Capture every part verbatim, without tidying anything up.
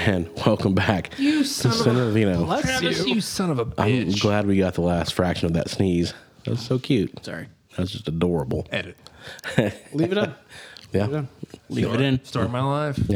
and welcome back You to son of a- Cinemavino. Bless Travis, you. you son of a bitch. I'm glad we got the last fraction of that sneeze. That was so cute. Sorry. That was just adorable. Edit. Leave it up. Yeah. Leave it up. Leave Start, it in. Start my life. Yeah.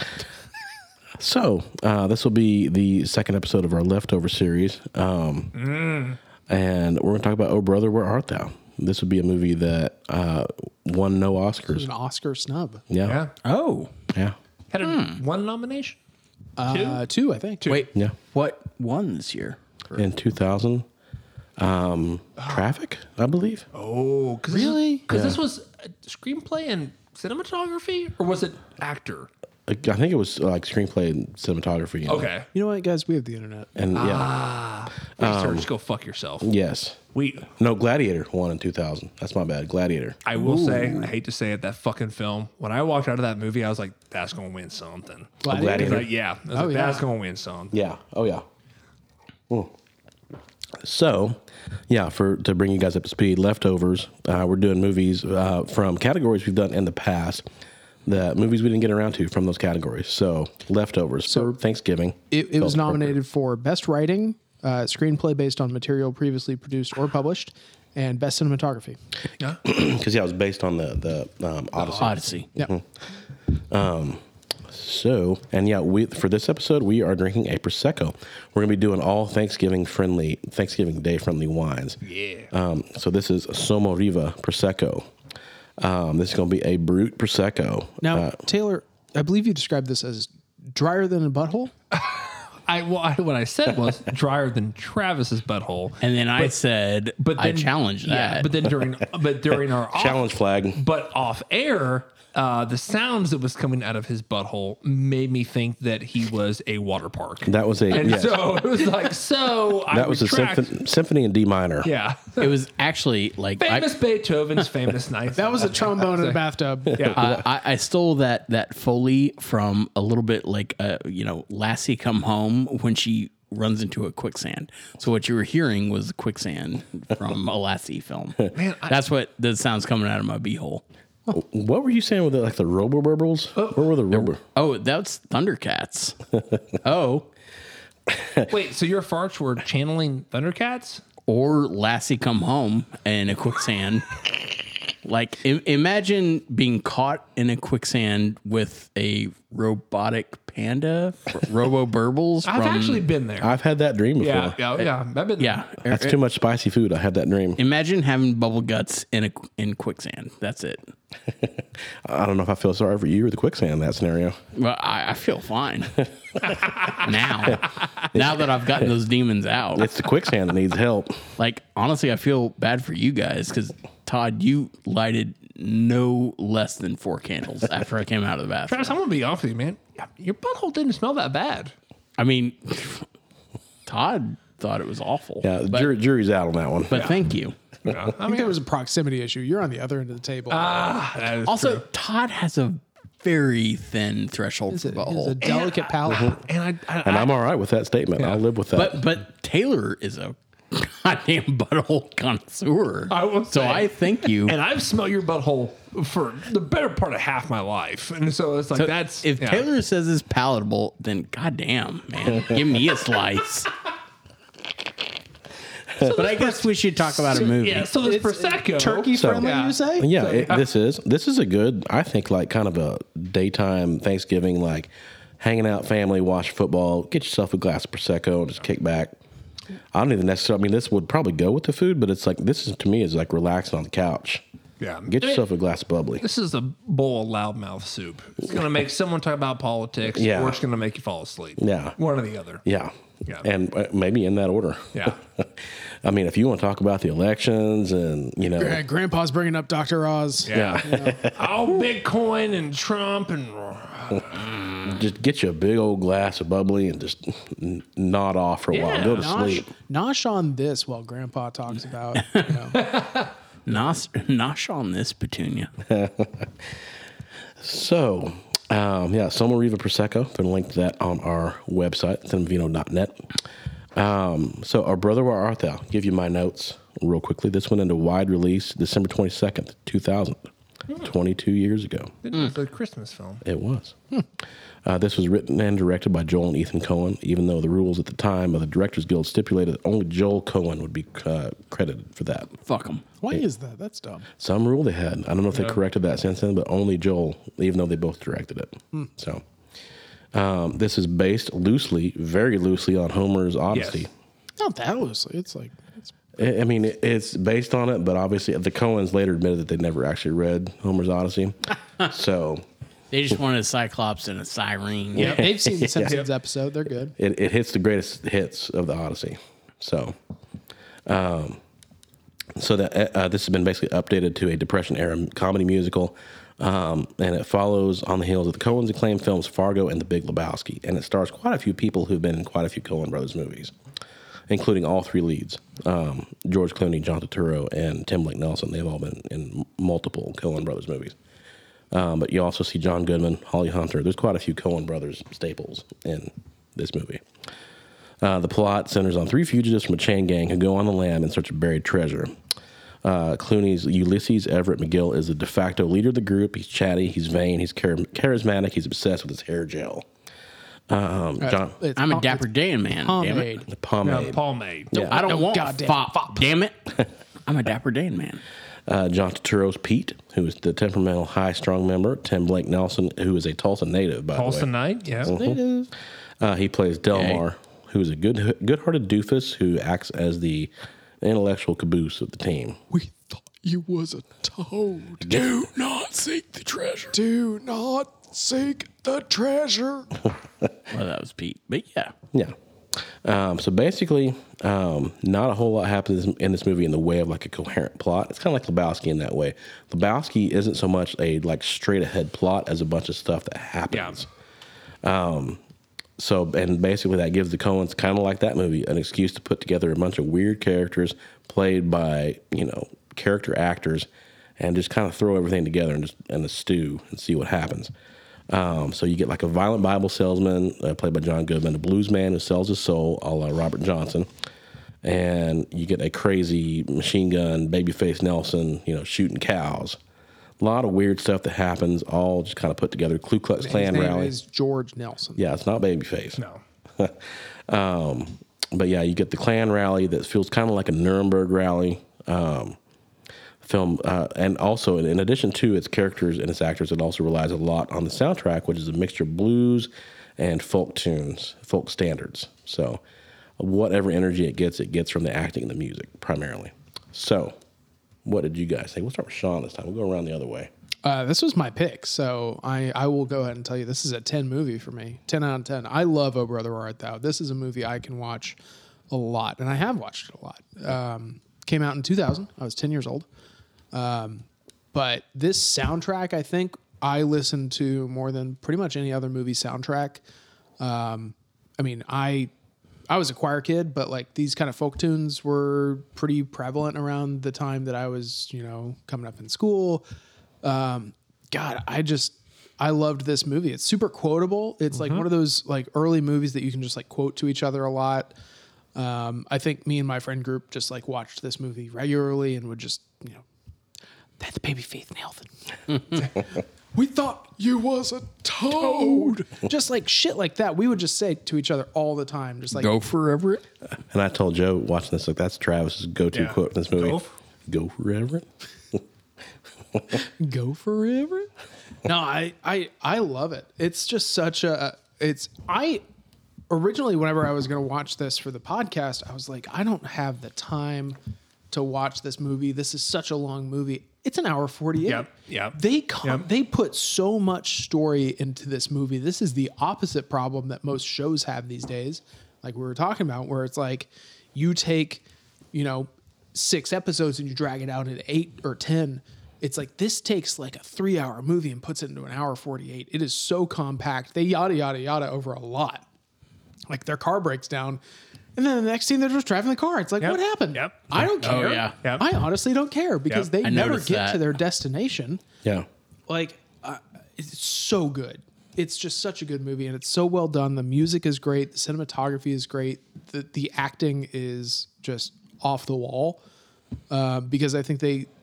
So, uh, this will be the second episode of our Leftover series. Um, Mm. And we're going to talk about Oh Brother, Where Art Thou? This would be a movie that uh, won no It was Oscars. an Oscar snub. Yeah. Yeah. Oh. Yeah. Had a, one nomination? Uh, two, I think. Wait. Yeah. What won this year? In two thousand, um, Traffic, I believe. Oh, cause Really? Because this Yeah. was a screenplay and cinematography? Or was it actor? I I think it was like screenplay and cinematography. you know. Okay. You know what, guys? We have the internet. And yeah. Ah. Research, go fuck yourself. Yes. We, No, Gladiator won in two thousand. That's my bad. Gladiator. I will say, I hate to say it, that fucking film, when I walked out of that movie, I was like, that's going to win something. Gladiator? Like, yeah. I was Oh, like, yeah. that's going to win something. Yeah. Oh, yeah. Mm. So, yeah, for to bring you guys up to speed, Leftovers, uh, we're doing movies uh, from categories we've done in the past, the movies we didn't get around to from those categories. So, Leftovers for Thanksgiving. It, it Felt was nominated for Best Writing, uh, Screenplay based on material previously produced or published, and Best Cinematography. Yeah. Because, yeah, it was based on the, the um, Odyssey. Odyssey. Yeah. So, and yeah, we for this episode we are drinking a prosecco. We're gonna be doing all Thanksgiving friendly, Thanksgiving Day friendly wines. Yeah. Um, so this is Sommo Riva prosecco. Um, this is gonna be a brute prosecco. Now, Uh, Taylor, I believe you described this as drier than a butthole. I, well, I what I said was drier than Travis's butthole. And then I said, But I then, challenged yeah, that. But then during, but during our off, challenge flag. but off air, uh, the sounds that was coming out of his butthole made me think that he was a water park. That was a and yes. so it was like, so I that was a retract. symphony, symphony in D minor. Yeah, it was actually like I, famous Beethoven's famous night. That was a trombone in a bathtub. Yeah. I, I, I stole that that Foley from a little bit like uh, you know Lassie Come Home when she runs into a quicksand. So what you were hearing was quicksand from a Lassie film. Man, I- That's what the sounds coming out of my beehole. What were you saying with the, like the Robo Burbles? Where were the Robo? Oh, that's Thundercats. oh, Wait, so your farts were channeling Thundercats? or Lassie Come Home in a quicksand. Like I- imagine being caught in a quicksand with a robotic panda, Robo Burbles. I've from, actually been there. I've had that dream before. yeah, yeah, yeah. I've been yeah. That's too much spicy food. I had that dream. Imagine having bubble guts in a in quicksand. That's it. I don't know if I feel sorry for you or the quicksand in that scenario. Well, I, I feel fine now. Now that I've gotten those demons out, It's the quicksand that needs help. like honestly, I feel bad for you guys because Todd, you lighted no less than four candles after I came out of the bathroom. Travis, I'm gonna be honest with you, man. Your butthole didn't smell that bad. I mean, Todd thought it was awful. Yeah, the but, jury, jury's out on that one. but thank you. Yeah, I I think mean, there was a proximity issue. You're on the other end of the table. ah, that is Also, true. Todd has a very thin threshold it's, for a, it's a butthole. delicate palate. and I, I, And I I'm all right with that statement. I'll live with that. But but Taylor is a goddamn butthole connoisseur. I will so say. I thank you. and I've smelled your butthole for the better part of half my life, and so it's like So that's if yeah. Taylor says it's palatable, then goddamn man, give me a slice. But I guess we should talk about a movie. Yeah, so this prosecco, Turkey So- friendly, Yeah. you say? yeah, it, this is this is a good, I think, like kind of a daytime Thanksgiving, like hanging out, family, watch football, get yourself a glass of prosecco, and just kick back. I don't even necessarily. I mean, this would probably go with the food, but it's like this is to me is like relaxing on the couch. yeah, Get yourself a glass of bubbly. This is a bowl of loudmouth soup. It's gonna make someone talk about politics, Yeah. or it's gonna make you fall asleep. Yeah. one or the other. Yeah, Yeah. and uh, maybe in that order. Yeah. I mean, if you want to talk about the elections and you know, Yeah, Grandpa's bringing up Doctor Oz. Yeah. Oh, Bitcoin and Trump and just get you a big old glass of bubbly and just n- nod off for a while. Yeah. Go to Nosh, sleep. nosh on this while Grandpa talks about, you know. Nosh, nosh on this petunia. So, um, yeah, Sommo Riva Prosecco. Been linked to that on our website, cinemavino dot net. Um, so, Our Brother, Where Art Thou? Give you my notes real quickly. This went into wide release December twenty-second, two thousand. twenty-two years ago. It was a Christmas film. It was. Uh, this was written and directed by Joel and Ethan Coen, even though the rules at the time of the Directors Guild stipulated that only Joel Coen would be uh, credited for that. Fuck them. Why is that? That's dumb. Some rule they had. I don't know if they corrected that since then, but only Joel, even though they both directed it. So um, this is based loosely, very loosely, on Homer's Odyssey. Yes. Not that loosely. It's like it's I I mean, it- it's based on it, but obviously the Coens later admitted that they never actually read Homer's Odyssey. So They just wanted a Cyclops and a Siren. yeah. They've seen the Simpsons episode. They're good. it, it hits the greatest hits of the Odyssey. So, um, so that uh, this has been basically updated to a Depression era comedy musical, um, and it follows on the heels of the Coens' acclaimed films Fargo and The Big Lebowski, and it stars quite a few people who've been in quite a few Coen Brothers movies, including all three leads: um, George Clooney, John Turturro, and Tim Blake Nelson. They've all been in multiple Coen Brothers movies. Um, but you also see John Goodman, Holly Hunter. There's quite a few Coen Brothers staples in this movie. Uh, the plot centers on three fugitives from a chain gang who go on the lam in search of buried treasure. Uh, Clooney's Ulysses Everett McGill is the de facto leader of the group. He's chatty, he's vain, he's char- charismatic, he's obsessed with his hair gel. Um, John, It's I'm a pom- Dapper it's Dan man. Damn it. pomade. the pomade. Yeah, pomade. Yeah. I don't No, want goddamn fop. fop. Damn it. I'm a Dapper Dan man. Uh, John Turturro's Pete, who is the temperamental, high-strung member. Tim Blake Nelson, who is a Tulsa native, by Tulsa the way. Night, yeah. Uh, he plays Delmar, who is a good, good-hearted doofus who acts as the intellectual caboose of the team. We thought you was a toad. Do not seek the treasure. Do not seek the treasure. Well, that was Pete. But yeah. Yeah. Um, so basically, um, not a whole lot happens in this movie in the way of like a coherent plot. It's kind of like Lebowski in that way. Lebowski isn't so much a like straight ahead plot as a bunch of stuff that happens. Um, so and basically that gives the Coens, kind of like that movie, an excuse to put together a bunch of weird characters played by, you know, character actors, and just kind of throw everything together and just in a stew and see what happens. Um, so you get like a violent Bible salesman uh, played by John Goodman, a blues man who sells his soul, a la Robert Johnson, and you get a crazy machine gun babyface Nelson, you know, shooting cows. A lot of weird stuff that happens, all just kind of put together. Ku Klux Klan His name rally. is George Nelson. Yeah, it's not babyface. No. But yeah, you get the Klan rally that feels kind of like a Nuremberg rally. Um, film, uh, and also in, in addition to its characters and its actors, it also relies a lot on the soundtrack, which is a mixture of blues and folk tunes, folk standards. So whatever energy it gets, it gets from the acting and the music primarily. So what did you guys think? We'll start with Sean this time. We'll go around the other way. Uh, this was my pick, so I, I will go ahead and tell you this is a ten movie for me. ten out of ten. I love Oh Brother Where Art Thou. This is a movie I can watch a lot, and I have watched it a lot. Um, came out in two thousand. I was ten years old. Um, but this soundtrack, I think I listened to more than pretty much any other movie soundtrack. Um, I mean, I I was a choir kid, but like these kind of folk tunes were pretty prevalent around the time that I was, you know, coming up in school. Um, God, I just I loved this movie. It's super quotable. It's like one of those like early movies that you can just like quote to each other a lot. Um, I think me and my friend group just like watched this movie regularly and would just, you know, that's baby Faith Nelson. We thought you was a toad. Just like shit like that. We would just say to each other all the time. Just like Go for Everett. And I told Joe watching this, like that's Travis's go-to Yeah. quote in this movie. Go. Go for Everett. go forever. No, I, I I love it. It's just such a it's I originally whenever I was going to watch this for the podcast, I was like, I don't have the time to watch this movie. This is such a long movie. It's an hour forty-eight. Yep, yep, They com- yep. they put so much story into this movie. This is the opposite problem that most shows have these days. Like we were talking about, where it's like you take, you know, six episodes and you drag it out into eight or ten. It's like this takes like a three hour movie and puts it into an hour forty-eight. It is so compact. They yada, yada, yada over a lot. Like their car breaks down. And then the next scene, they're just driving the car. It's like, Yep. what happened? Yep. I don't Oh, care. yeah. Yep. I honestly don't care because Yep. they I never noticed get that. to their destination. Yeah. Like, uh, it's so good. It's just such a good movie, and it's so well done. The music is great. The cinematography is great. The the acting is just off the wall uh, because I think they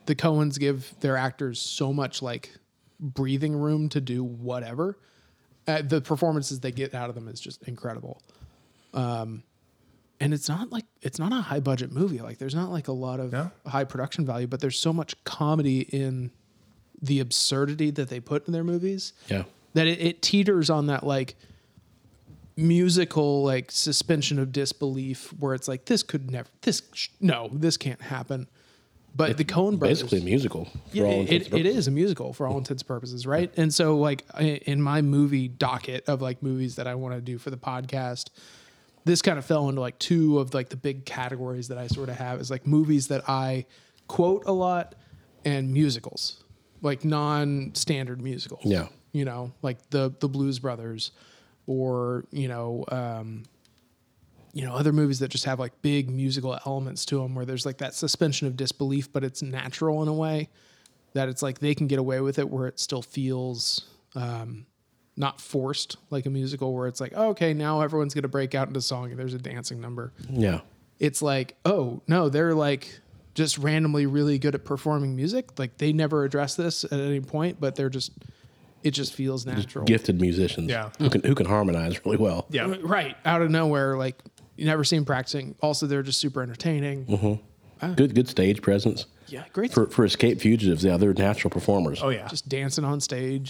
the Coens give their actors so much like breathing room to do whatever. Uh, the performances they get out of them is just incredible. Um, and it's not like it's not a high budget movie. Like there's not like a lot of No? high production value, but there's so much comedy in the absurdity that they put in their movies Yeah. that it, it teeters on that like musical like suspension of disbelief where it's like this could never this sh- no this can't happen. But the Coen brothers Basically a musical. For yeah, all it, intents and it, it purposes. is a musical for all intents and purposes, right? And so, like I- in my movie docket of like movies that I want to do for the podcast, this kind of fell into like two of like the big categories that I sort of have is like movies that I quote a lot and musicals, like non-standard musicals. Yeah. you know, like the the Blues Brothers, or you know. Um, you know, other movies that just have like big musical elements to them where there's like that suspension of disbelief, but it's natural in a way that it's like they can get away with it where it still feels um, not forced like a musical where it's like, oh, okay, now everyone's going to break out into song and there's a dancing number. Yeah. It's like, oh, no, they're like just randomly really good at performing music. Like they never address this at any point, but they're just, it just feels natural. Gifted musicians. Yeah. Who can who can harmonize really well. Yeah. Right. Out of nowhere, like, you never see them practicing. Also, they're just super entertaining. Good good stage presence. Yeah, great. For for escape fugitives, yeah, they're natural performers. Oh yeah. Just dancing on stage.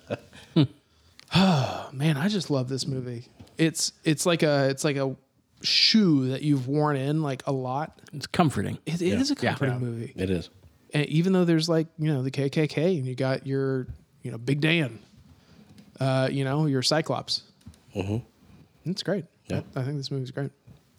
Oh, man, I just love this movie. It's it's like a it's like a shoe that you've worn in like a lot. It's comforting. It, it is a comforting Yeah. movie. It is. And even though there's like, you know, the K K K and you got your, you know, Big Dan, uh, you know, your Cyclops. Mm-hmm. It's great. Yeah. I, I think this movie's great.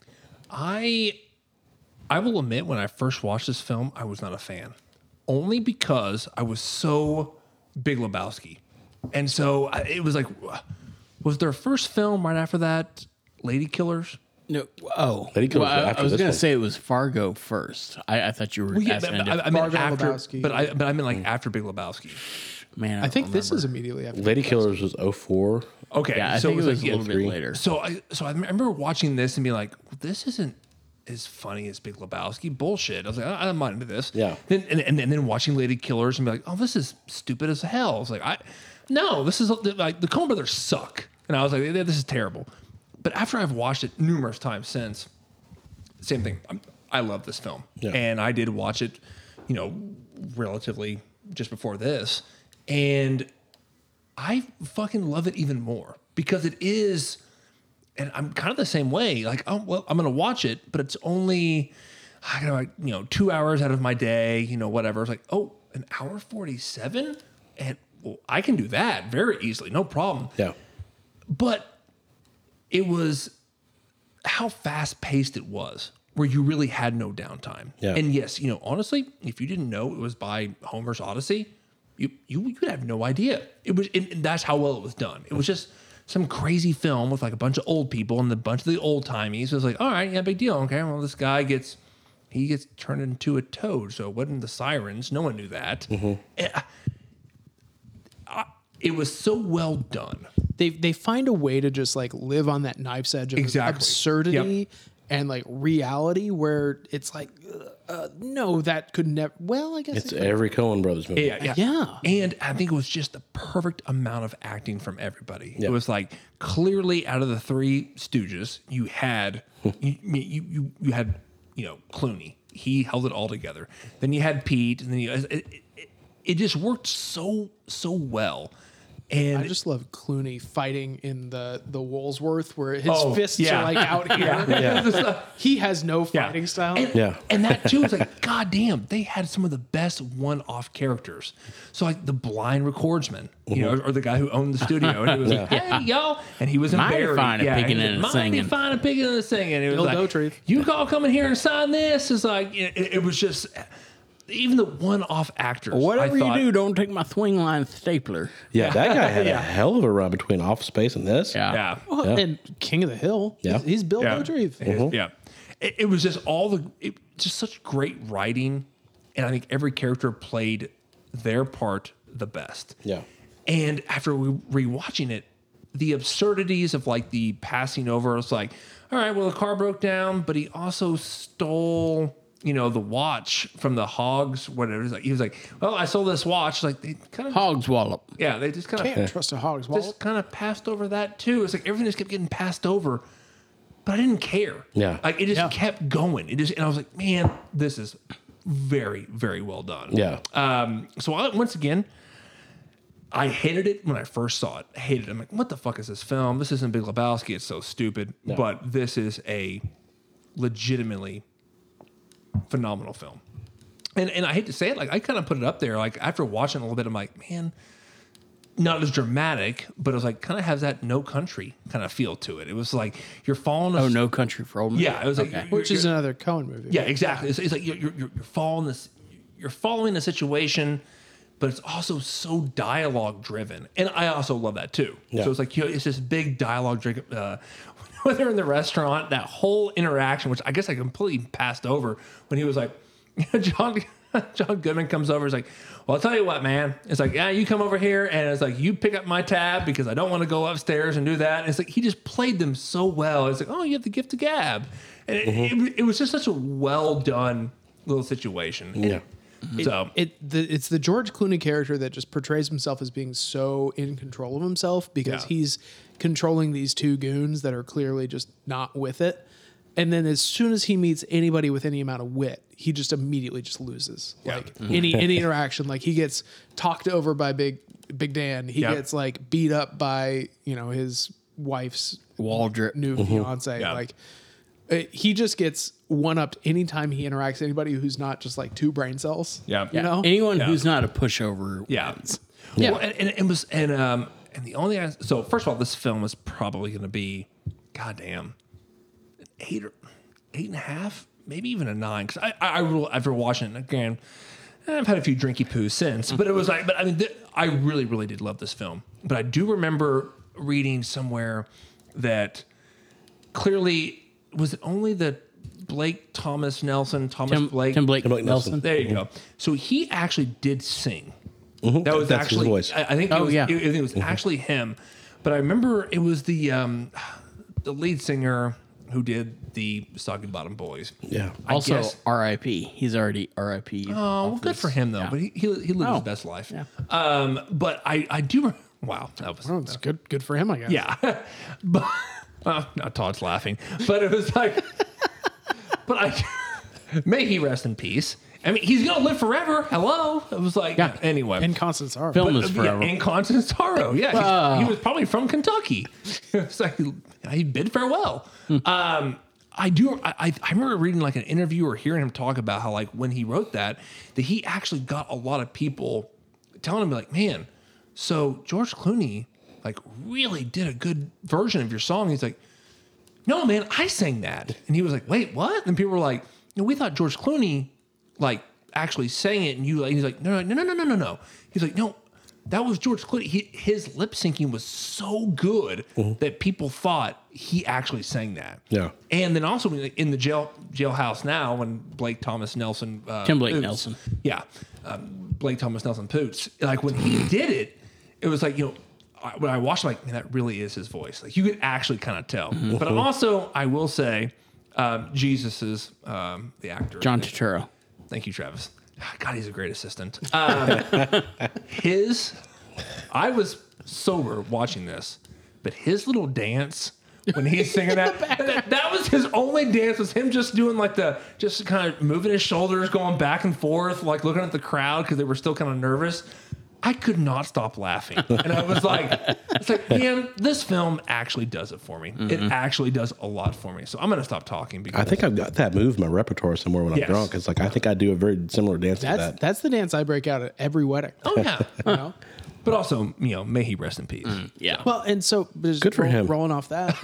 I I will admit when I first watched this film, I was not a fan. Only because I was so Big Lebowski. And so I, it was like, was their first film right after that Lady Killers? No, oh, Lady Killers well, I, after I was this going one. to say it was Fargo first. I, I thought you were Well, yeah, asking. but, a but I, I different- meant Fargo, after, Lebowski. but I but I meant like after Big Lebowski. Man, I think don't this remember. is immediately after. Lady Killers was oh four. Okay, Yeah, I so think it was like, a little yeah, bit later. So I so I remember watching this and being like, well, this isn't as funny as Big Lebowski. Bullshit. I was like, I, I'm not into this. Yeah. Then and, and, and then watching Lady Killers and be like, oh, this is stupid as hell. I was like, I no, this is like the Coen Brothers suck. And I was like, this is terrible. But after I've watched it numerous times since, same thing. I'm, I love this film, Yeah. and I did watch it, you know, relatively just before this, and I fucking love it even more because it is, and I'm kind of the same way. Like, oh well, I'm gonna watch it, but it's only, I got like you know two hours out of my day, you know, whatever. It's like, oh, an hour forty-seven, and well, I can do that very easily, no problem. Yeah. But it was how fast paced it was, where you really had no downtime. Yeah. And yes, you know, honestly, if you didn't know it was by Homer's Odyssey, you you would have no idea. It was, and, and that's how well it was done. It was just some crazy film with like a bunch of old people and a bunch of the old timies. It was like, all right, yeah, big deal. Okay, well, this guy gets he gets turned into a toad, so it wasn't the sirens. No one knew that. And I- I- it was so well done. They they find a way to just like live on that knife's edge of Exactly. absurdity Yep. and like reality, where it's like, uh, uh, no, that could never. Well, I guess It's it could. every Coen Brothers movie. Yeah, yeah, Yeah. And I think it was just the perfect amount of acting from everybody. Yeah. It was like clearly out of the three Stooges, you had you, you you you had you know Clooney. He held it all together. Then you had Pete, and then you, it, it, it, it just worked so so well. And I just love Clooney fighting in the the Woolsworth, where his Oh, fists yeah. are like out here. yeah. He has no Yeah. fighting style. And, Yeah. and that too was like, God damn, they had some of the best one-off characters. So like the blind recordsman, you know, or the guy who owned the studio, and he was like, "Hey, y'all," and he was in Mighty Barry, fine at yeah, picking he was and like, singing. Mighty fine at picking and singing. And it was Bill like, Dauterive. you all come in here and sign this. It's like it, it was just even the one-off actors. Whatever I thought, you do, don't take my swing line stapler. Yeah, that guy had Yeah. a hell of a run between Office Space and this. Yeah. yeah. Well, Yeah. And King of the Hill. Yeah. He's, he's Bill Yeah. Dauterive. Yeah. It, it was just all the, it, just such great writing. And I think every character played their part the best. Yeah. And after we rewatching it, the absurdities of like the passing over, it's like, all right, well, the car broke down, but he also stole you know, the watch from the Hogs, whatever. It was like, he was like, well, I sold this watch. Like they kind of, Hogs wallop. yeah, they just kind Can't of trust a hog's just wallet. kind of passed over that too. It's like everything just kept getting passed over, but I didn't care. Yeah. like it just Yeah. kept going. It just, and I was like, man, this is very, very well done. Yeah. Um. So I, once again, I hated it when I first saw it. I hated it. I'm like, what the fuck is this film? This isn't Big Lebowski. It's so stupid. But this is a legitimately phenomenal film. And and I hate to say it, like I kind of put it up there. Like after watching it a little bit, I'm like, man, not as dramatic, but it was like kind of has that No Country kind of feel to it. It was like you're following. Oh, a, No Country for Old Men. Yeah, it was like Okay. you're- Which is you're- another Coen movie. yeah, exactly. It's, it's like you're, you're you're following this, you're following the situation, but it's also so dialogue driven, and I also love that too. Yeah. So it's like, you know, it's this big dialogue driven. Uh, when they're in the restaurant, that whole interaction, which I guess I completely passed over, when he was like, John John Goodman comes over, is like, well, I'll tell you what, man. It's like, yeah, you come over here, and it's like, you pick up my tab because I don't want to go upstairs and do that. And it's like he just played them so well. It's like, oh, you have the gift of gab, and it, it, it was just such a well done little situation. Yeah. So It the, it's the George Clooney character that just portrays himself as being so in control of himself because Yeah. he's controlling these two goons that are clearly just not with it. And then as soon as he meets anybody with any amount of wit, he just immediately just loses. Yeah. Like any any interaction, like he gets talked over by Big Big Dan. He Yeah. gets like beat up by, you know, his wife's Waldrop. new fiance. Yeah. Like uh, he just gets one upped anytime he interacts with anybody who's not just like two brain cells. Yeah. You Yeah. know? Anyone Yeah. who's not a pushover yeah, wins. yeah. Well, and, and it was and um and the only so first of all, this film is probably going to be, goddamn, an eight or eight and a half, maybe even a nine. Because I I, I really, after watching it again, I've had a few drinky poos since, but it was like, but I mean, th- I really really did love this film. But I do remember reading somewhere that clearly was it only the Blake Thomas Nelson Thomas Tim Blake Tim Blake, Tim Blake Nelson. Nelson. There you go. So he actually did sing. That was That's his actually. voice. I, I think. It Oh, was, yeah. it, I think it was actually him. But I remember it was the um, the lead singer who did the Soggy Bottom Boys. Yeah. I Also, guess- R I P. He's already R I P. Oh, well, good for him though. But he he, he lived Oh, his best life. yeah. Um, but I I do. Re- wow, that was Well, it's good good for him, I guess. yeah. but uh, now Todd's laughing. But it was like. But I. May he rest in peace. I mean, he's gonna live forever. Hello. It was like Yeah. anyway. And Constance Sorrow. Film But, is uh, forever. Yeah, and Constance Sorrow. Yeah, he's- Wow. he was probably from Kentucky. It's like he bid farewell. Hmm. um, I do. I, I I remember reading like an interview or hearing him talk about how like when he wrote that, that he actually got a lot of people telling him like, man, so George Clooney like really did a good version of your song. He's like, no, man, I sang that. And he was like, wait, what? And people were like, no, we thought George Clooney like actually sang it. And you, and he's like, no, no, no, no, no, no, no. He's like, no, that was George Clooney. He, his lip syncing was so good that people thought he actually sang that. Yeah. And then also in the jail jailhouse now, when Blake Thomas Nelson, uh, Tim Blake Poots- Nelson. yeah, um, Blake Thomas Nelson Poots, like when he did it, it was like, you know, I- when I watched, it, like, man, that really is his voice. Like you could actually kind of tell. But also, I will say, um, Jesus is um, the actor. John Turturro. Thank you, Travis. God, he's a great assistant. Um, his, I was sober watching this, but his little dance when he's singing that, that, that was his only dance, was him just doing like the, just kind of moving his shoulders, going back and forth, like looking at the crowd because they were still kind of nervous. I could not stop laughing. And I was like, it's like, man, this film actually does it for me. It actually does a lot for me. So I'm going to stop talking because I think I've got that move in my repertoire somewhere when I'm Yes. drunk. It's like I think I do a very similar dance to That's that. that's the dance I break out at every wedding. oh yeah. You know? But also, you know, may he rest in peace. Yeah. Well, and so just Good for roll- him. Rolling off that,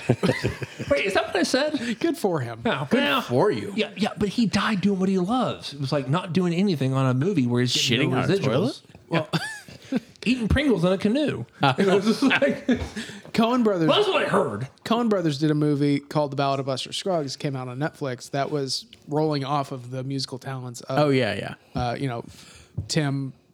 Wait, is that what I said? good for him. No, well, for you. Yeah, yeah, but he died doing what he loves. It was like not doing anything on a movie where he's getting Shitting no on a residuals. toilet? Well, eating Pringles in a canoe. It was just like, well, Coen Brothers. that's what I heard. Coen Brothers did a movie called The Ballad of Buster Scruggs. Came out on Netflix. That was rolling off of the musical talents of Oh yeah, yeah. uh, you know, Tim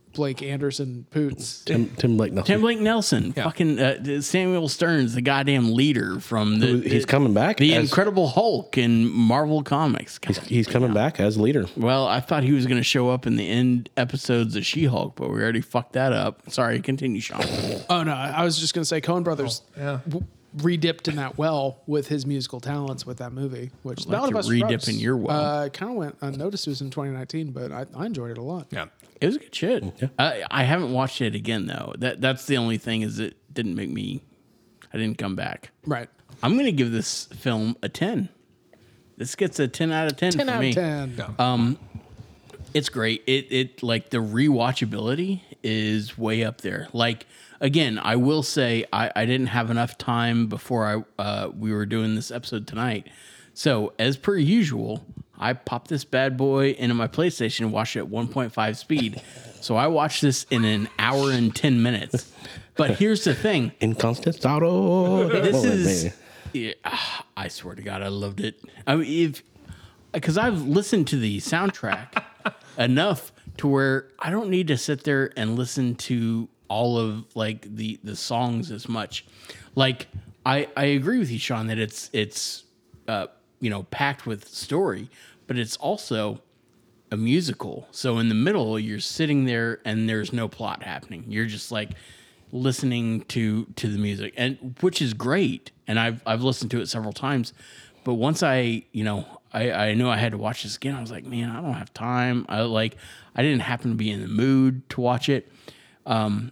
Blake Anderson Poots. Tim, Tim Blake Nelson. Tim Blake Nelson, fucking uh, Samuel Stearns, the goddamn leader from the. Who- he's the- coming back The as- Incredible Hulk in Marvel Comics. God, He's, he's coming back as leader. well, I thought he was going to show up in the end episodes of She-Hulk, but we already fucked that up. Sorry, continue, Sean. Oh no, I was just gonna say Coen Brothers yeah. w- re-dipped in that well with his musical talents with that movie, which Like Ballad to of Buster re-dip Scruggs, in your well. Uh, kind of went unnoticed. It was in twenty nineteen, but I, I enjoyed it a lot. Yeah. It was good shit. I, I haven't watched it again though. That that's the only thing is it didn't make me. I didn't come back. Right. I'm gonna give this film a ten. This gets a ten out of ten, Ten for out me. of ten. Yeah. It's great. It it like the rewatchability is way up there. Like again, I will say I, I didn't have enough time before I uh, we were doing this episode tonight. So as per usual, I popped this bad boy into my PlayStation and watched it at one point five speed. So I watched this in an hour and ten minutes. But here's the thing. Inconstantado. This Oh, is, man. yeah, ah, I swear to God, I loved it. I mean, if because I've listened to the soundtrack enough to where I don't need to sit there and listen to all of like the the songs as much. Like I I agree with you, Sean, that it's it's uh, you know packed with story, but it's also a musical. So in the middle, you're sitting there and there's no plot happening. You're just like listening to to the music, and which is great. And I've I've listened to it several times. But once I, you know, I, I knew I had to watch this again, I was like, man, I don't have time. I like I didn't happen to be in the mood to watch it. Um,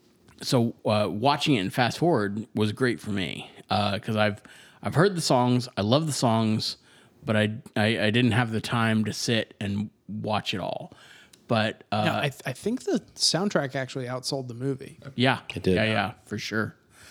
so uh, watching it and fast forward was great for me because uh, I've I've heard the songs, I love the songs, but I, I I didn't have the time to sit and watch it all. But uh, Yeah, I, th- I think the soundtrack actually outsold the movie. yeah, It did. yeah, yeah, for sure.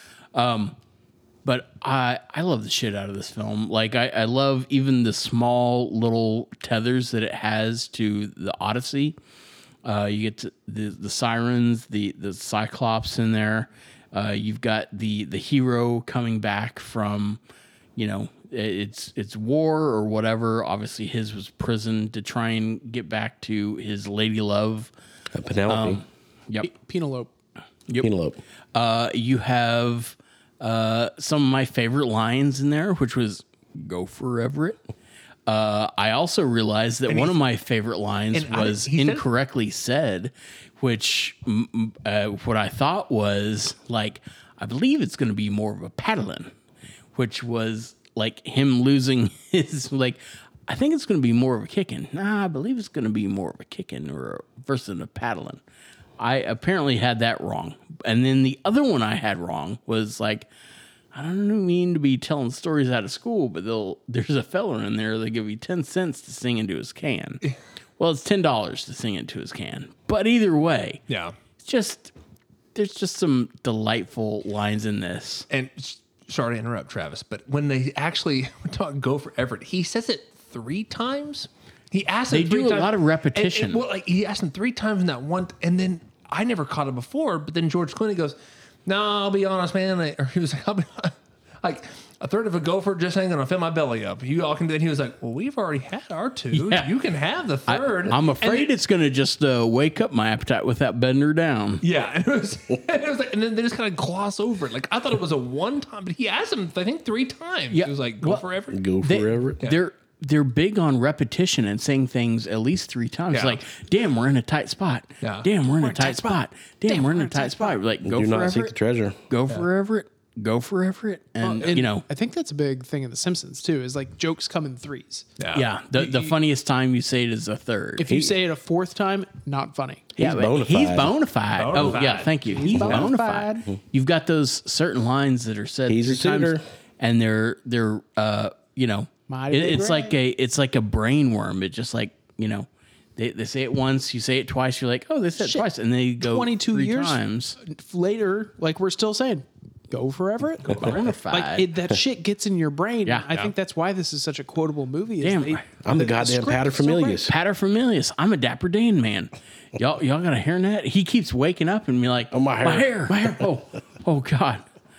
Um, but I I love the shit out of this film. Like I, I love even the small little tethers that it has to the Odyssey. Uh, you get to the the sirens, the the Cyclops in there. Uh, you've got the the hero coming back from, you know, it's it's war or whatever. Obviously, his was prison to try and get back to his lady love. Uh, Penelope. Yep. P- Penelope. Penelope. Uh, you have uh, some of my favorite lines in there, which was "Go for Everett." Uh, I also realized that one of my favorite lines and I- was he said- incorrectly said, which mm, mm, uh, what I thought was like, I believe it's going to be more of a paddling, which was like him losing his like. I think it's going to be more of a kicking. Nah, I believe it's going to be more of a kicking or a, versus a paddling. I apparently had that wrong. And then the other one I had wrong was like, I don't mean to be telling stories out of school, but they'll there's a fella in there that give you ten cents to sing into his can. Well, it's ten dollars to sing into his can. But either way, Yeah. it's just there's just some delightful lines in this. And s- sorry to interrupt, Travis, but when they actually talk "Go for Everett," he says it three times. He asked They him three do a times. lot of And- repetition. and, well, like he asked him three times in that one, and then I never caught it before. But then George Clooney goes, "No, I'll be honest, man." I- Or he was like, I'll be, like a third of a gopher just ain't gonna fill my belly up. You all can do it. He was like, "Well, we've already had our two. Yeah. You can have the I, third." I'm And afraid then- it's going to just uh, wake up my appetite without bending her down. Yeah, and it was, and it was like, and then they just kind of gloss over it. Like I thought it was a one time, but he asked him, I think, three times. Yeah. He was like, "Go Well, for Everett." Go for They, Everett. They're they're big on repetition and saying things at least three times. Yeah. Like, damn, we're in a tight spot. Yeah. Damn, we're in a tight spot. Damn, we're in a tight spot. Like, go Do for not seek the Everett. treasure. Go for Everett. Go for Everett. And, And you know, I think that's a big thing in The Simpsons too. Is like jokes come in threes. yeah, the, the funniest time you say it is a third. If you say it a fourth time, not funny. yeah, He's but bona he's fide. bona fide. Oh, Bona yeah, fide. thank you. He's, bona bona fide. fide. You've got those certain lines that are said He's a three times, suitor. and they're they're uh you know Mighty it- big it's red. like a it's like a brain worm. It just like you know they they say it once, you say it twice, you're like, oh, they said it Shit. twice, and they go Twenty-two three years times. later, like we're still saying, "Go for Everett." Bona fide. Like it, that shit gets in your brain. Yeah. I Yeah. think that's why this is such a quotable movie. Is Damn, they- I'm the the goddamn script is so paterfamilias. Paterfamilias. I'm a Dapper Dan man. Y'all, y'all got to hear that? He keeps waking up and be like, Oh, my hair. my hair, my hair. Oh, oh God,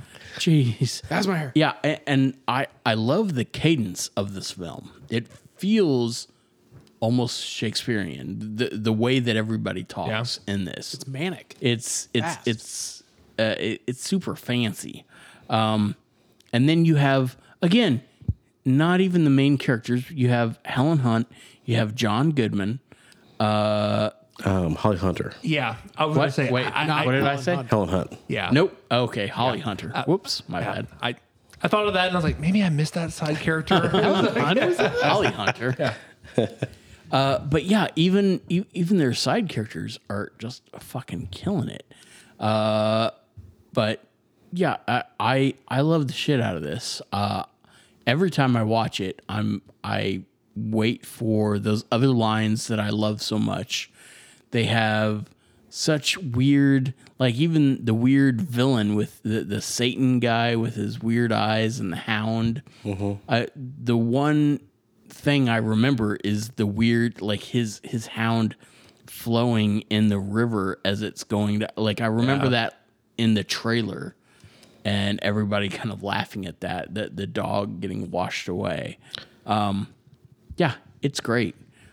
jeez. That's my hair. Yeah, a- and I I love the cadence of this film. It feels almost Shakespearean. The the way that everybody talks in this, It's manic. it's it's Fast. it's uh, it, it's super fancy. Um, and then you have again, not even the main characters. You have Helen Hunt. You have John Goodman. Uh, Um, Holly Hunter, Yeah, I was going what? to say. Wait, I, not- I, what did I Helen say? Hunt. Helen Hunt. Yeah. Nope. Okay, Holly Hunter. Whoops, my Yeah, bad. I I thought of that and I was like, maybe I missed that side character. Holly Hunter. Uh, but yeah, even e- even their side characters are just fucking killing it. Uh, but yeah, I, I I love the shit out of this. Uh, every time I watch it, I'm I wait for those other lines that I love so much. They have such weird, like even the weird villain with the, the Satan guy with his weird eyes and the hound. I, the one thing I remember is the weird, like his his hound flowing in the river as it's going to. Like I remember Yeah. that in the trailer, and everybody kind of laughing at that. The the dog getting washed away. Um, yeah, it's great.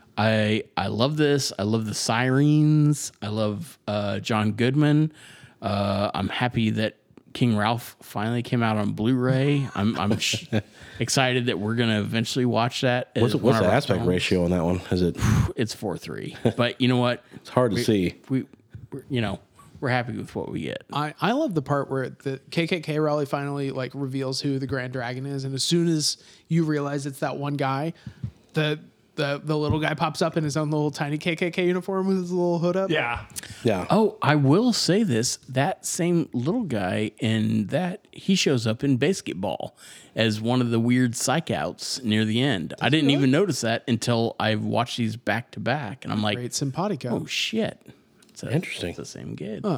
I I love this. I love the sirens. I love uh, John Goodman. Uh, I'm happy that King Ralph finally came out on Blu-ray. I'm I'm sh- excited that we're gonna eventually watch that. as What's, one what's of the our aspect films. ratio on that one? Is it? It's four three. But you know what? It's hard to see. We, we're, you know, we're happy with what we get. I, I love the part where the K K K rally finally like reveals who the Grand Dragon is, and as soon as you realize it's that one guy, the the the little guy pops up in his own little tiny K K K uniform with his little hood up. yeah. Yeah. Oh, I will say this: that same little guy in that he shows up in Basketball as one of the weird psych outs near the end. I didn't even notice that until I watched these back to back, and I'm like, Great simpatico. oh shit, it's a, Interesting. It's the same kid. Huh.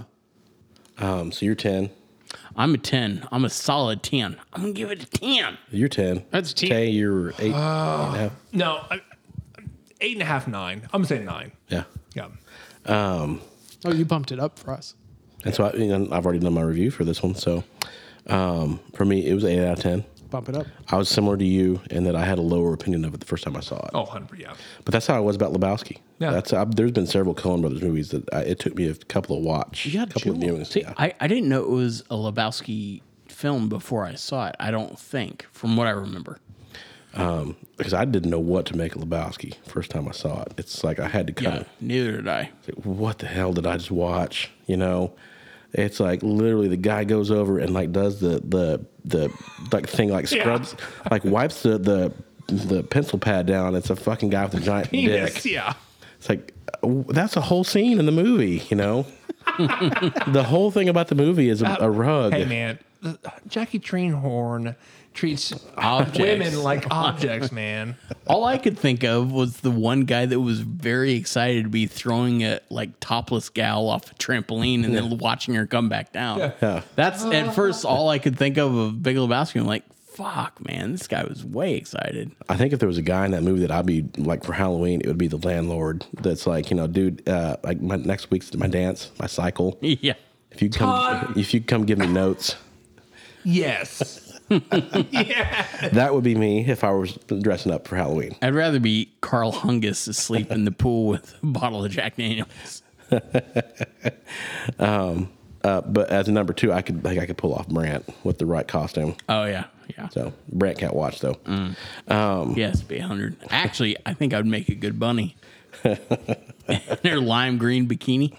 Um, so you're ten. I'm a ten. I'm a solid ten. I'm gonna give it a ten. You're ten. That's ten. Tay, you're eight. eight and a half. No, I, eight and a half, nine. I'm going to say nine. Yeah. Yeah. Oh, you bumped it up for us. And so I, you know, I've already done my review for this one. So um, for me, it was eight out of ten. Bump it up. I was similar to you in that I had a lower opinion of it the first time I saw it. Oh, one hundred, yeah. But that's how I was about Lebowski. Yeah. That's I, there's been several Coen Brothers movies that I, it took me a couple of watch, You a got couple of Jewel. viewings. See, yeah. I, I didn't know it was a Lebowski film before I saw it. I don't think, from what I remember. Because I didn't know what to make of Lebowski first time I saw it. It's like I had to kind Yeah, of neither did I. what the hell did I just watch? You know, it's like literally the guy goes over and like does the the the like thing like Yeah. scrubs, like wipes the the the pencil pad down. It's a fucking guy with a giant Penis, dick. yeah. It's like uh, that's a whole scene in the movie. You know, the whole thing about the movie is a, a rug. Hey, man. the- Jackie Treehorn treats Objects. women like objects, man. All I could think of was the one guy that was very excited to be throwing a like topless gal off a trampoline and then watching her come back down. Yeah. That's at first all I could think of of Big Lebowski. I'm like, fuck, man, this guy was way excited. I think if there was a guy in that movie that I'd be like for Halloween, it would be the landlord. That's like, you know, dude, uh, like my next week's my dance, my cycle. Yeah. If you come, Todd. if you come give me notes, Yes. yeah. that would be me if I was dressing up for Halloween. I'd rather be Carl Hungus asleep in the pool with a bottle of Jack Daniels. Uh, but as a number two, I could like I could pull off Brant with the right costume. Oh, yeah. Yeah. So Brant can't watch though. Yes, be one hundred. Actually, I think I would make a good bunny. In their lime green bikini.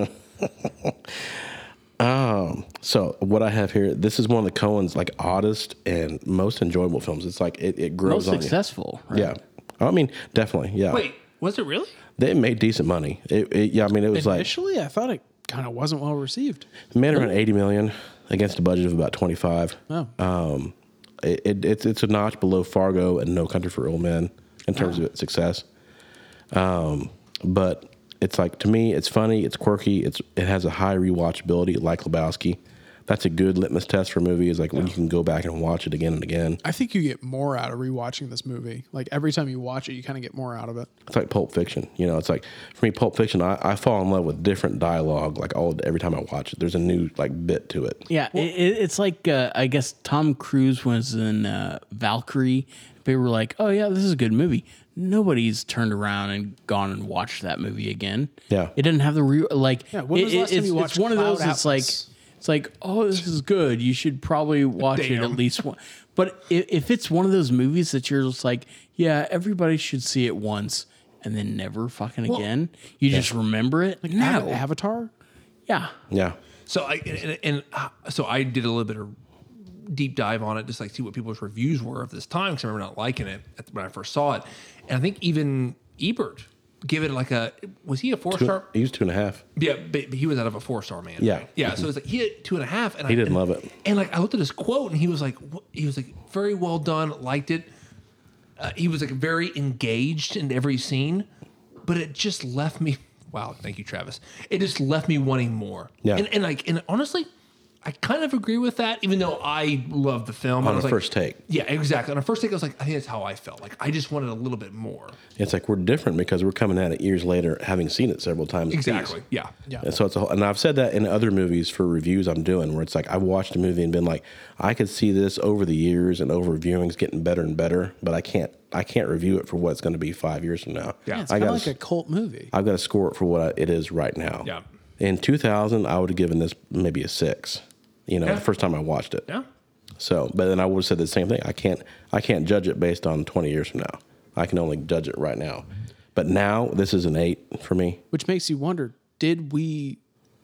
So what I have here, this is one of the Coen's like oddest and most enjoyable films. It's like it, it grows Most on successful. you. Right? Yeah, I mean definitely. Yeah, Wait, was it really? they made decent money. It, it, yeah, I mean it was like Initially, I thought it kind of wasn't well received. it made around eighty million against a budget of about twenty five. Oh. Um, it, it, it's it's a notch below Fargo and No Country for Old Men in terms of its success. Um, but it's like to me, it's funny, it's quirky, it's it has a high rewatchability like Lebowski, that's a good litmus test for a movie is like when you can go back and watch it again and again. I think you get more out of rewatching this movie. Like every time you watch it, you kind of get more out of it. It's like Pulp Fiction. You know, it's like for me, Pulp Fiction, I, I fall in love with different dialogue. Like all every time I watch it, there's a new like bit to it. Yeah, it, it- it's like uh, I guess Tom Cruise was in uh, Valkyrie. People were like, "Oh yeah, this is a good movie." Nobody's turned around and gone and watched that movie again. Yeah. it doesn't have the real like. Yeah, when was the it- last time it's, you it's watched one of those. Cloud It's like Atlas? it's like, oh, this is good. You should probably watch it Damn. at least one. But if, if it's one of those movies that you're just like, yeah, everybody should see it once and then never fucking again. You just remember it. Like, Av- no, Avatar. yeah. Yeah. So I and, and uh, so I did a little bit of deep dive on it, just like see what people's reviews were of this time. Because I remember not liking it at- when I first saw it, and I think even Ebert give it like a was he a four Two, star? he was two and a half. Yeah, but, but he was out of a four star man. Yeah. right? yeah. So it's like he had two and a half, and He I didn't and, love it. And like I looked at his quote, and he was like, wh- he was like very well done, liked it. Uh, he was like very engaged in every scene, but it just left me. Wow, thank you, Travis. It just left me wanting more. Yeah. and, and like and honestly, I kind of agree with that, even though I love the film. I On was a like- first take. Yeah, exactly. On a first take, I was like, I think that's how I felt. Like I just wanted a little bit more. It's like we're different because we're coming at it years later, having seen it several times. apiece. Exactly. Yeah. Yeah. And so it's a whole, and I've said that in other movies for reviews I'm doing, where it's like I watched a movie and been like, I could see this over the years and over viewings getting better and better, but I can't, I can't review it for what it's going to be five years from now. Yeah, It's I kind of got like a cult movie. I've got to score it for what I, it is right now. Yeah. In two thousand, I would have given this maybe a six. You know, Yeah. the first time I watched it. Yeah. So, but then I would have said the same thing. I can't, I can't judge it based on twenty years from now. I can only judge it right now. But now this is an eight for me. Which makes you wonder, did we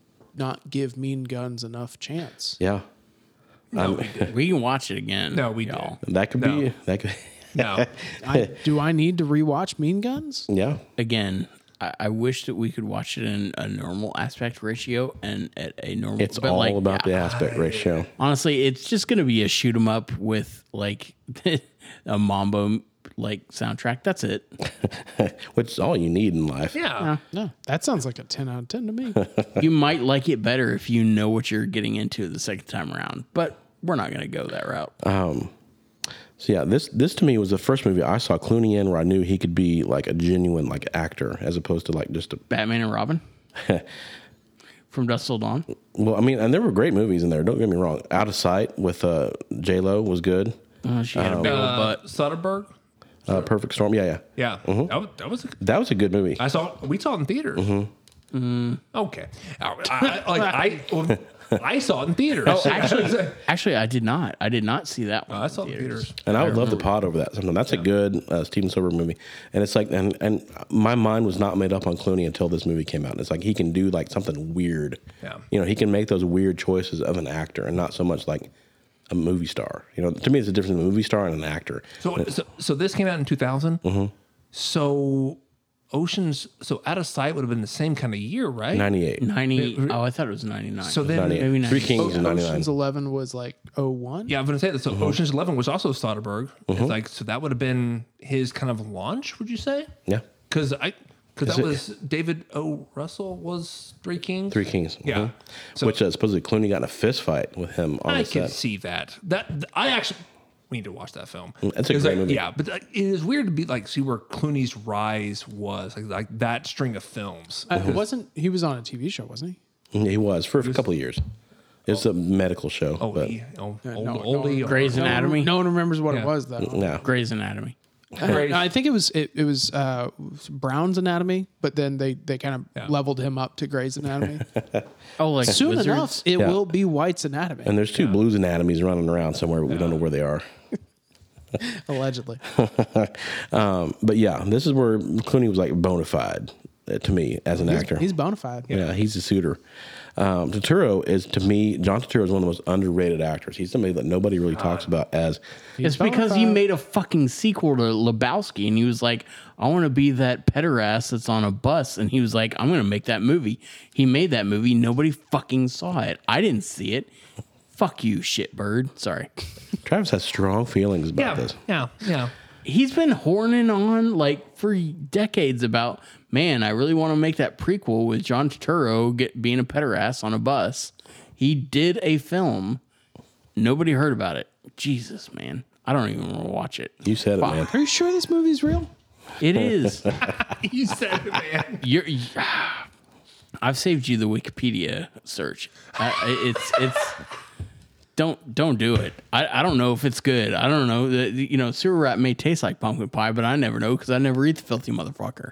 not give Mean Guns enough chance? Yeah, No, we did. We can watch it again. No, we y'all. that could No. be that could. No. I, do I need to rewatch Mean Guns? Yeah, Again, I, I wish that we could watch it in a normal aspect ratio and at a normal. it's but all like, about the aspect ratio. honestly, it's just gonna be a shoot 'em up with like a Mambo like soundtrack. That's it. Which is all you need in life. Yeah. No, that sounds like a ten out of ten to me. You might like it better if you know what you're getting into the second time around, but we're not gonna go that route. So yeah, this this to me was the first movie I saw Clooney in where I knew he could be like a genuine like actor as opposed to like just a. Batman and Robin from Dusk Till Dawn. Well, I mean, and there were great movies in there. Don't get me wrong. Out of Sight with uh, J Lo was good. Oh, she had a big old Uh, butt. Soderbergh. Uh, Perfect Storm. Yeah, yeah. Yeah. That was, that was a, That was a good movie. I saw we saw it in theaters. Mm-hmm. Okay. I, I, like I well, I saw it in theaters. Oh, actually, actually, I did not. I did not see that one. I saw it in theaters. And I would love to pod over that sometime. That's a good uh, Steven Spielberg movie. And it's like, and and my mind was not made up on Clooney until this movie came out. It's like he can do like something weird. Yeah. You know, he can make those weird choices of an actor and not so much like a movie star. You know, to me, it's a difference between a movie star and an actor. So, so so this came out in two thousand. Mm-hmm. So Oceans, so Out of Sight would have been the same kind of year, right? ninety-eight. ninety. Oh, I thought it was ninety-nine. So then, ninety-eight. Maybe Three ninety. Kings in ninety-nine. Ocean's Eleven was like oh one. yeah, I'm going to say that. So Mm-hmm. Oceans Eleven was also Soderbergh. It's like so that would have been his kind of launch. Would you say? Yeah. Because I because Is that it- was David O. Russell was Three Kings. Three Kings. Yeah. Mhm. So- Which uh, supposedly Clooney got in a fist fight with him on I the can set. see that. That I actually we need to watch that film. It's a It's great like- movie. Yeah, but like, it is weird to be like see where Clooney's rise was like like that string of films. Uh, it wasn't he was on a T V show, wasn't he? He was for a couple of years. It was a medical show. Oh, but he, oh, Yeah, old, no- no oldie. one- Grey's no one- Anatomy? No one remembers what Yeah. it was though. no. Grey's Anatomy. Grey's- I think it was it, it was uh, Brown's Anatomy, but then they, they kind of Yeah. leveled him up to Grey's Anatomy. Oh, like Soon Wizards? enough, it Yeah. will be White's Anatomy, And there's two Blues Anatomies running around somewhere, but we don't know where they are. allegedly. Um, but yeah, this is where Clooney was like bona fide uh, to me as an actor. He's bona fide. Yeah, he's a suitor. Um, Turturro is to me, John Turturro is one of the most underrated actors. He's somebody that nobody really talks about as. It's because he made a fucking sequel to Lebowski, and he was like, "I want to be that pederast that's on a bus," and he was like, "I'm going to make that movie." He made that movie. Nobody fucking saw it. I didn't see it. Fuck you, shitbird. Sorry. Travis has strong feelings about yeah, this. yeah, yeah. He's been horning on like for decades about, man, I really want to make that prequel with John Turturro get, being a pederast on a bus. He did a film. Nobody heard about it. Jesus, man. I don't even want to watch it. You said it, man. Are you sure this movie's real? It is. You said it, man. You're, I've saved you the Wikipedia search. I, it's it's don't don't do it. I, I don't know if it's good. I don't know. The- the- You know, sewer rat may taste like pumpkin pie, but I never know because I never eat the filthy motherfucker.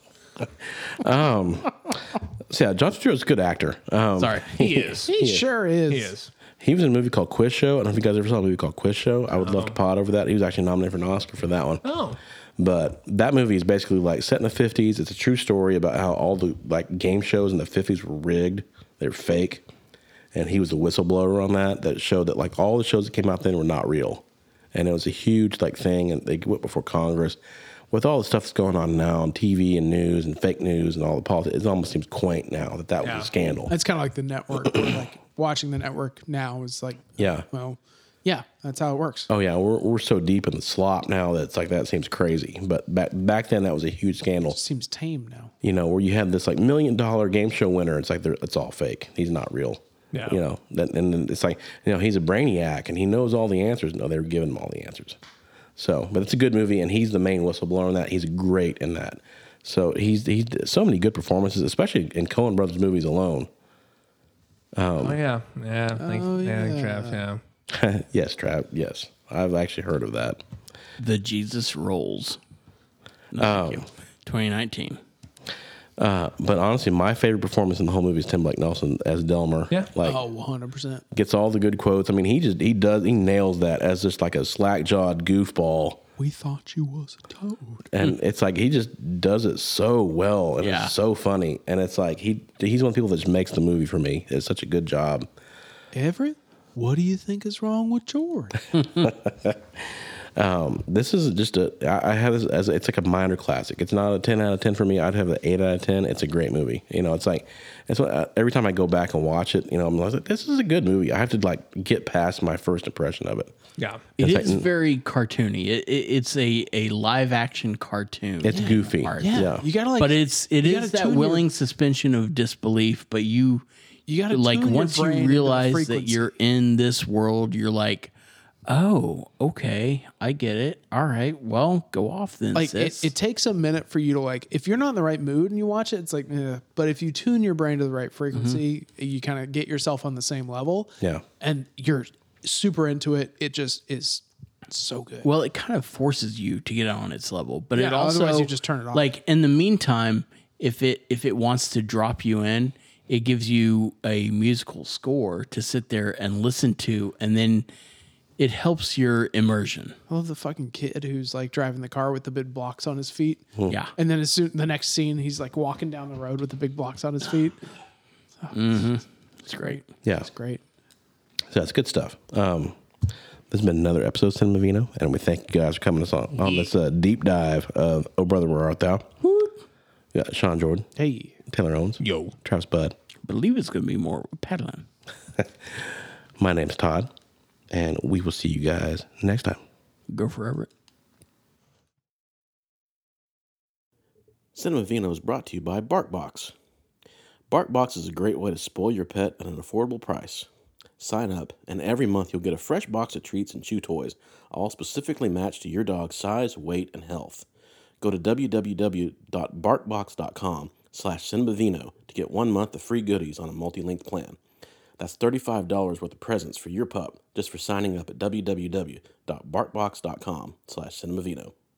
So yeah, John Turturro's a good actor. Um, Sorry. He is. He sure is. He is. He was in a movie called Quiz Show. I don't know if you guys ever saw a movie called Quiz Show. I would love to pod over that. He was actually nominated for an Oscar for that one. Oh. But that movie is basically like set in the fifties. It's a true story about how all the like game shows in the fifties were rigged. They were fake. And he was the whistleblower on that that showed that like all the shows that came out then were not real. And it was a huge like thing, and they went before Congress. With all the stuff that's going on now on T V and news and fake news and all the politics, it almost seems quaint now that that Yeah. was a scandal. It's kind of like the network. where, like watching the network now is like, Yeah. well, yeah, that's how it works. Oh yeah, we're we're so deep in the slop now that it's like that seems crazy. But back back then that was a huge scandal. Seems tame now. You know, where you had this like million dollar game show winner. It's like they're- it's all fake. He's not real. Yeah. You know, that, and then it's like, you know, he's a brainiac and he knows all the answers. No, they were giving him all the answers. So, but it's a good movie, and he's the main whistleblower in that. He's great in that. So he's he's so many good performances, especially in Coen Brothers movies alone. oh, yeah. Yeah. Thanks, Oh, yeah. Thanks, yeah. Trav, yeah. Yes, Trav. Yes, I've actually heard of that. The Jesus Rolls. No, thank you. twenty nineteen. Uh, but honestly, my favorite performance in the whole movie is Tim Blake Nelson as Delmer. Yeah. Like Oh, one hundred percent. gets all the good quotes. I mean, he just he does he nails that as just like a slack jawed goofball. We thought you was a toad. And it's like he just does it so well, and Yeah. it's so funny. And it's like he he's one of the people that just makes the movie for me. It's such a good job. Everett, what do you think is wrong with George? This is just a I I have this as a, it's like a minor classic. It's not a ten out of ten for me. I'd have an eight out of ten. It's a great movie. You know, it's like it's what, uh, every time I go back and watch it, you know, I'm like, this is a good movie. I have to like get past my first impression of it. Yeah. It It's is like- very cartoony. It, it, it's a, a live action cartoon. It's goofy. Art. Yeah, Yeah. you gotta like. but it's it you is gotta that tune your- willing suspension of disbelief. But you You gotta like tune your once you brain into the realize that frequency. you're in this world, you're like, oh, okay, I get it. All right, well, go off then, like it, sis. it takes a minute for you to like if you're not in the right mood and you watch it, it's like eh. But if you tune your brain to the right frequency, you kind of get yourself on the same level. Yeah. And you're super into it. It just is so good. Well, it kind of forces you to get on its level, but it Yeah, also otherwise you just turn it off. Like in the meantime, if it if it wants to drop you in, it gives you a musical score to sit there and listen to, and then it helps your immersion. I love the fucking kid who's like driving the car with the big blocks on his feet. Yeah. And then as soon the next scene, he's like walking down the road with the big blocks on his feet. It's great. Yeah. It's great. So that's good stuff. Um, this has been another episode of Cinema Vino, and we thank you guys for coming us on, on this uh, deep dive of Oh Brother, Where Art Thou? We got Sean Jordan, Hey. Taylor Owens, Yo. Travis Budd. I believe it's going to be more paddling. My name's Todd, and we will see you guys next time. Go for Everett. Cinema Vino is brought to you by BarkBox. BarkBox is a great way to spoil your pet at an affordable price. Sign up, and every month you'll get a fresh box of treats and chew toys, all specifically matched to your dog's size, weight, and health. Go to www.barkbox.com slash cinemavino to get one month of free goodies on a multi-link plan. That's thirty-five dollars worth of presents for your pup just for signing up at www.barkbox.com slash cinemavino.